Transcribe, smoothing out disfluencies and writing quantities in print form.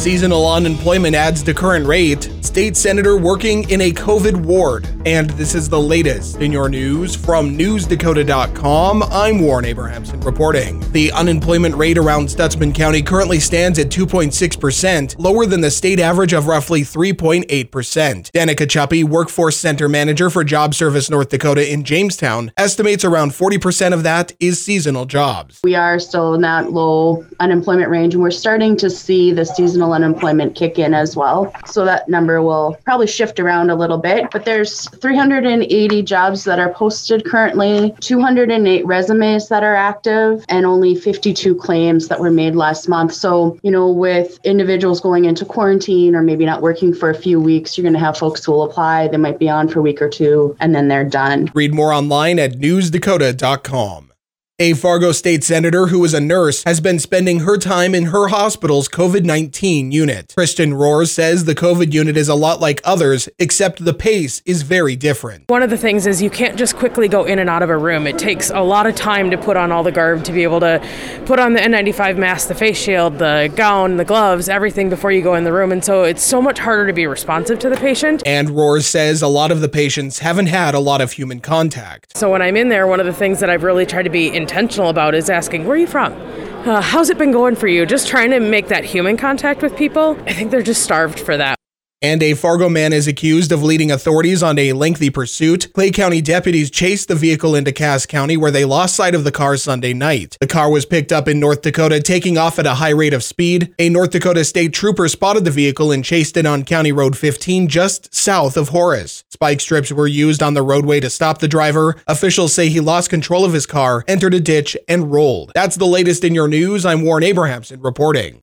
Seasonal unemployment adds to current rate. State senator working in a COVID ward. And this is the latest in your news from NewsDakota.com. I'm Warren Abrahamson reporting. The unemployment rate around Stutsman County currently stands at 2.6%, lower than the state average of roughly 3.8%. Danica Chuppy, Workforce Center Manager for Job Service North Dakota in Jamestown, estimates around 40% of that is seasonal jobs. We are still in that low unemployment range, and we're starting to see the seasonal unemployment kick in as well. So that number will probably shift around a little bit, but there's 380 jobs that are posted currently, 208 resumes that are active, and only 52 claims that were made last month. So, with individuals going into quarantine or maybe not working for a few weeks, you're going to have folks who will apply. They might be on for a week or two, and then they're done. Read more online at newsdakota.com. A Fargo state senator who is a nurse has been spending her time in her hospital's COVID-19 unit. Kristen Rohr says the COVID unit is a lot like others, except the pace is very different. One of the things is you can't just quickly go in and out of a room. It takes a lot of time to put on all the garb, to be able to put on the N95 mask, the face shield, the gown, the gloves, everything before you go in the room. And so it's so much harder to be responsive to the patient. And Rohr says a lot of the patients haven't had a lot of human contact. So when I'm in there, one of the things that I've really tried to be intentional about is asking, where are you from? How's it been going for you? Just trying to make that human contact with people. I think they're just starved for that. And a Fargo man is accused of leading authorities on a lengthy pursuit. Clay County deputies chased the vehicle into Cass County, where they lost sight of the car Sunday night. The car was picked up in North Dakota, taking off at a high rate of speed. A North Dakota state trooper spotted the vehicle and chased it on County Road 15, just south of Horace. Spike strips were used on the roadway to stop the driver. Officials say he lost control of his car, entered a ditch, and rolled. That's the latest in your news. I'm Warren Abrahamson reporting.